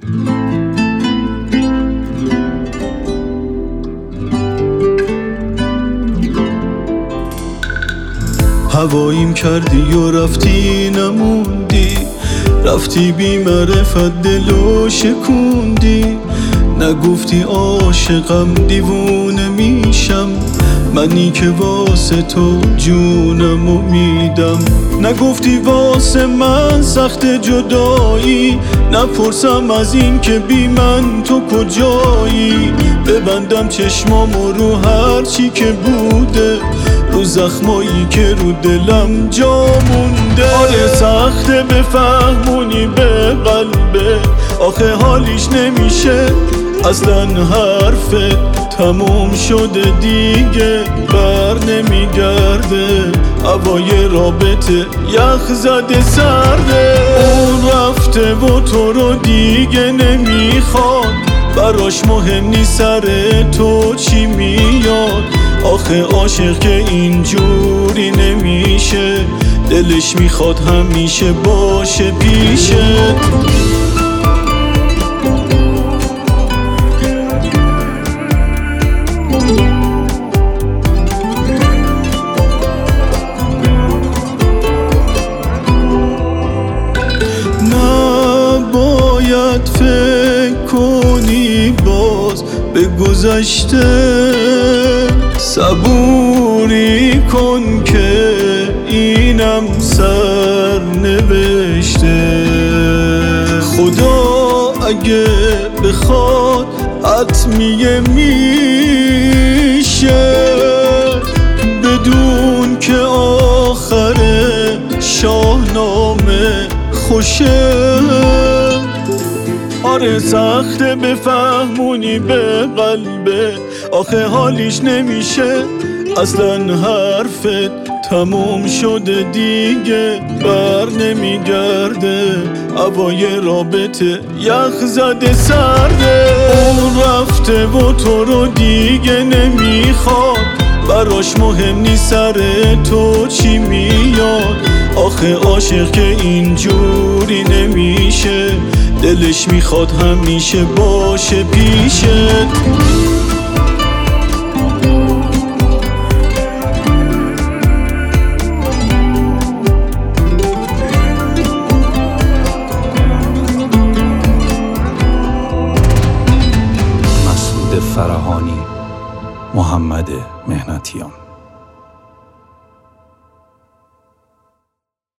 هواییم کردی و رفتی نموندی، رفتی بی معرفت دلو شکوندی. نگفتی عاشقم دیوونه میشم، منی که واسه تو جونمو میدم. نگفتی واسه من سخت جدایی، نپرسم از این که بی من تو کجایی. ببندم چشمامو رو هر چی که بوده، رو زخمایی که رو دلم جا مونده. آره سخته بفهمونی به قلبه، آخه حالیش نمیشه اصلا حرفت. تموم شده دیگه بر نمیگرده، هوای رابطه یخ زده سرده. اون رفته و تو رو دیگه نمیخواد، براش مهم نیست سر تو چی میاد. آخه عاشق که اینجوری نمیشه، دلش میخواد همیشه باشه پیشت. نباید فکر کنی باز به گذشته، صبوری کن که اینم سر نوشته. خدا اگه بخواد حتمیه میشه، بدون که آخر شاهنامه خوشه. آره سخته بفهمونی به قلبه، آخه حالیش نمیشه اصلا حرفت. تموم شده دیگه بر نمیگرده، هوای رابطه یخ زده سرده. اون رفته و تو رو دیگه نمیخواد، براش مهم نیست سر تو چی میاد. آخه عاشق که اینجوری نمیشه، دلش میخواد همیشه باشه پیشت. مسعود فرهانی، محمد مهنتیان.